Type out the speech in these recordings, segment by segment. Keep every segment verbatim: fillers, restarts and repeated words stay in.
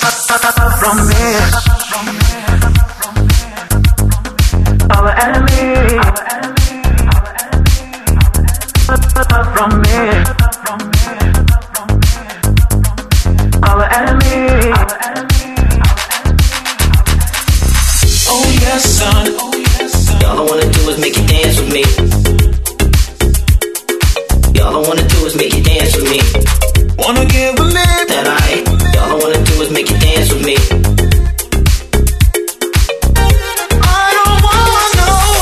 from me. Our enemy. From me. Our enemy. Oh yes, son. All I wanna do is make you dance with me. All I wanna do is make you dance with me. Wanna give a name that I. All I wanna do is make you dance with me. I don't wanna know.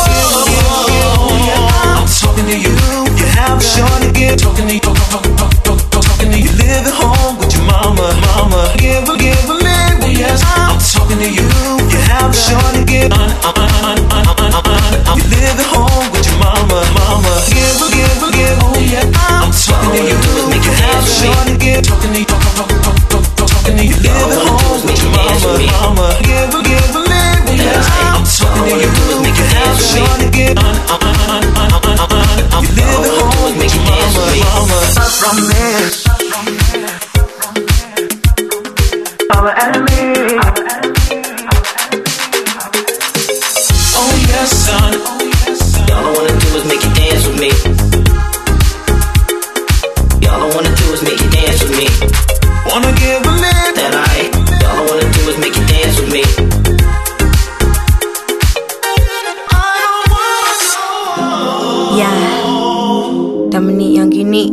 I'm talking to you. You have a shot to get. Talking to you. Talk, talk, talk, talk, talk, talking to you. Live at home with your mama, mama. Give a, give a name. Oh yes, I'm talking to you. You have a shot to get. Un, un, un, un, un, un, un. You live at home with your mama, mama. Give a, give a, give. Oh yeah, I'm talking to you. You have a shot to get. Talking to you. Talk, talk, talk, talk, talk, talking to you. Live at home with your mama, mama. Give a, give a name. Oh yes, I'm talking to you. You have a shot to get. Un, un, un, un, un, un. You live at home with your mama, mama. From me. Our enemy. Oh yes, son. All I wanna do is make you dance with me. All I wanna do is make you dance with me. Wanna give a name that I. All I wanna do is make you dance with me. I don't wanna know. Yeah, Dominique Young Unique.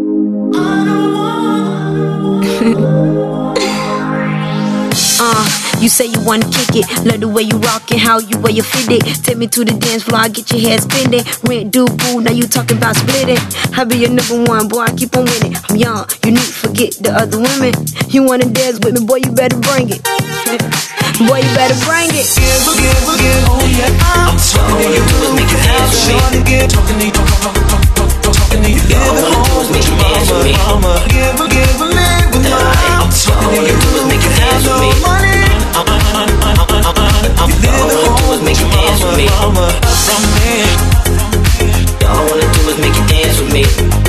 Uh, you say you wanna kick it, love the way you rock it, how you wear your fit it. Take me to the dance floor, I get your head spinning. Rent due boo, now you talking about splitting. I be your number one, boy, I keep on winning. I'm young, unique, forget the other women. You wanna dance with me, boy, you better bring it. Boy, you better bring it. Give, give, give, oh yeah, I'm talking to you. Make you dance with me. Talking to you, talk, talk, talk, talk, talk, talking to you. Live at home with your mama, mama. Give, give, name with me. I'm talking to you. Make you dance with me. You live at home with your mama, mama. From me. All I wanna do is make you dance with me.